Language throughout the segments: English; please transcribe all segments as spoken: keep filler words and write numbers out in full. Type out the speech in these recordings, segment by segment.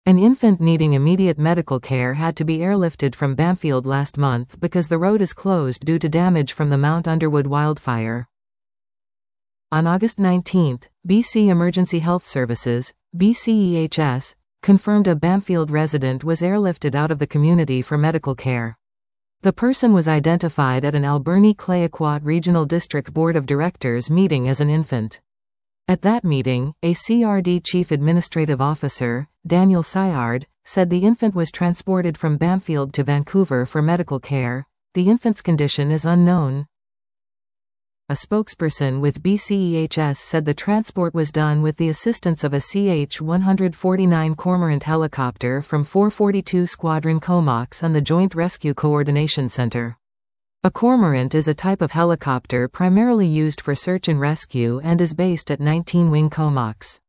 An infant needing immediate medical care had to be airlifted from Bamfield last month because the road is closed due to damage from the Mount Underwood wildfire. On August nineteenth, B C Emergency Health Services, B C E H S, confirmed a Bamfield resident was airlifted out of the community for medical care. The person was identified at an Alberni-Clayoquot Regional District Board of Directors meeting as an infant. At that meeting, a C R D Chief Administrative Officer, Daniel Syard, said the infant was transported from Bamfield to Vancouver for medical care. The infant's condition is unknown. A spokesperson with B C E H S said the transport was done with the assistance of a C H one forty-nine Cormorant helicopter from four forty-two Squadron Comox and the Joint Rescue Coordination Center. A cormorant is a type of helicopter primarily used for search and rescue and is based at nineteen Wing Comox.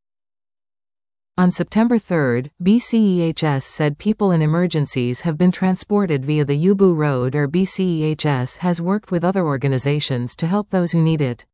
On September third, B C E H S said people in emergencies have been transported via the Yubu Road, or B C E H S has worked with other organizations to help those who need it.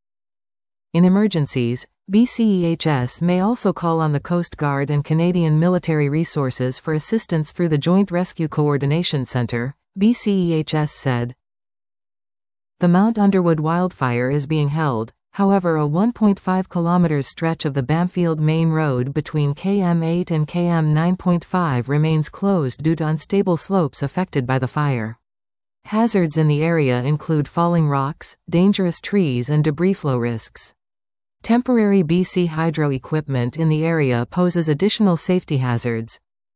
In emergencies, B C E H S may also call on the Coast Guard and Canadian military resources for assistance through the Joint Rescue Coordination Center, B C E H S said. The Mount Underwood wildfire is being held, however a one point five kilometers stretch of the Bamfield Main Road between K M eight and K M nine point five remains closed due to unstable slopes affected by the fire. Hazards in the area include falling rocks, dangerous trees and debris flow risks. Temporary B C Hydro equipment in the area poses additional safety hazards.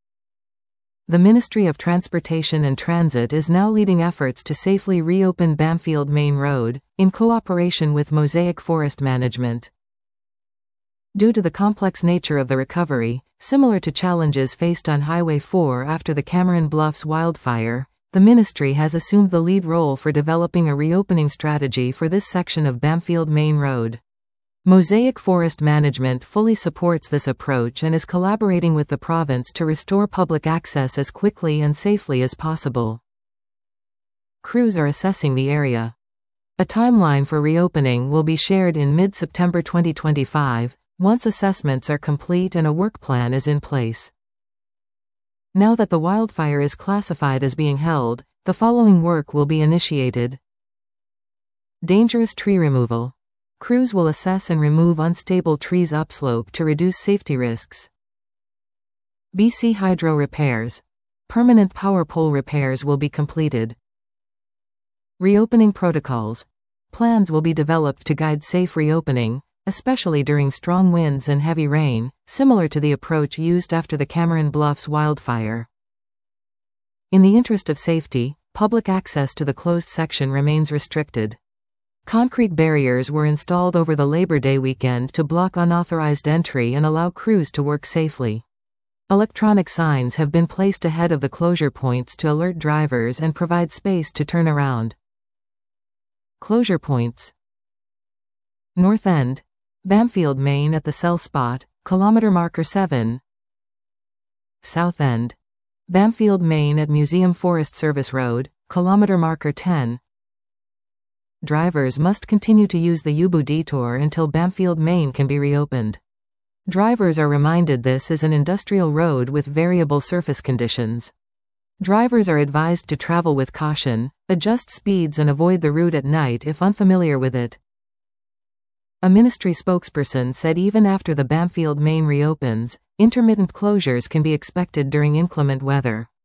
The Ministry of Transportation and Transit is now leading efforts to safely reopen Bamfield Main Road, in cooperation with Mosaic Forest Management. Due to the complex nature of the recovery, similar to challenges faced on Highway four after the Cameron Bluffs wildfire, the ministry has assumed the lead role for developing a reopening strategy for this section of Bamfield Main Road. Mosaic Forest Management fully supports this approach and is collaborating with the province to restore public access as quickly and safely as possible. Crews are assessing the area. A timeline for reopening will be shared in mid-September twenty twenty-five, once assessments are complete and a work plan is in place. Now that the wildfire is classified as being held, the following work will be initiated. Dangerous tree removal. Crews will assess and remove unstable trees upslope to reduce safety risks. B C Hydro repairs. Permanent power pole repairs will be completed. Reopening protocols. Plans will be developed to guide safe reopening, especially during strong winds and heavy rain, similar to the approach used after the Cameron Bluffs wildfire. In the interest of safety, public access to the closed section remains restricted. Concrete barriers were installed over the Labor Day weekend to block unauthorized entry and allow crews to work safely. Electronic signs have been placed ahead of the closure points to alert drivers and provide space to turn around. Closure points. North End, Bamfield Main at the Cell Spot, kilometer marker seven. South End, Bamfield Main at Museum Forest Service Road, kilometer marker ten. Drivers must continue to use the Yubu detour until Bamfield Main can be reopened. Drivers are reminded this is an industrial road with variable surface conditions. Drivers are advised to travel with caution, adjust speeds and avoid the route at night if unfamiliar with it. A ministry spokesperson said even after the Bamfield Main reopens, intermittent closures can be expected during inclement weather.